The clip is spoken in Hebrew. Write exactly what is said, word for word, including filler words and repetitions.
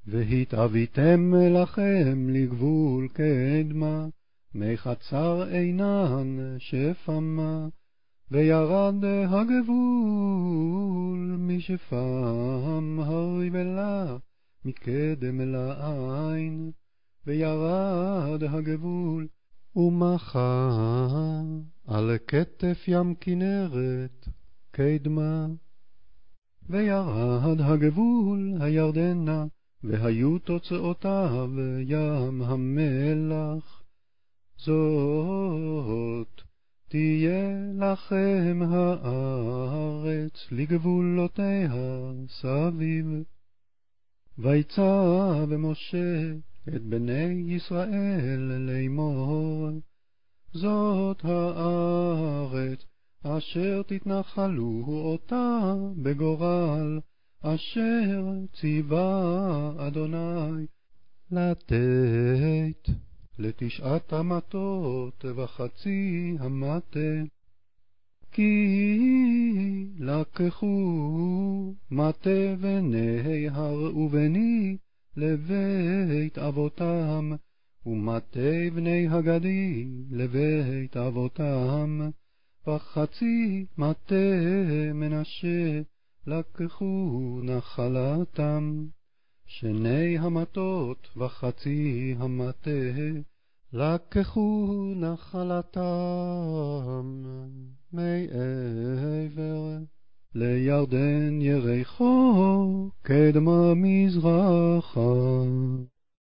והתאביתם לכם לגבול קדמה, מחצר עינן שפמה, וירד הגבול משפם הריבלה מקדם לעין, וירד הגבול ומחה על כתף ים כנרת קדמה. וירד הגבול הירדנה, והיו תוצאותיו ים המלח. זאת תהיה לכם הארץ לגבולותיה סביב. ויצב משה את בני ישראל לאמור, זאת הארץ אשר תתנחלו אותה בגורל, אשר ציווה אדוני לתת לתשעת המטות וחצי המטה. כי לקחו מטה בני הראובני לבית אבותם, ומטה בני הגדי לבית אבותם, וחצי מטה מנשה לקחו נחלתם. שני המטות וחצי המטה לקחו נחלתם מעבר לירדן יריחו קדמה מזרחה.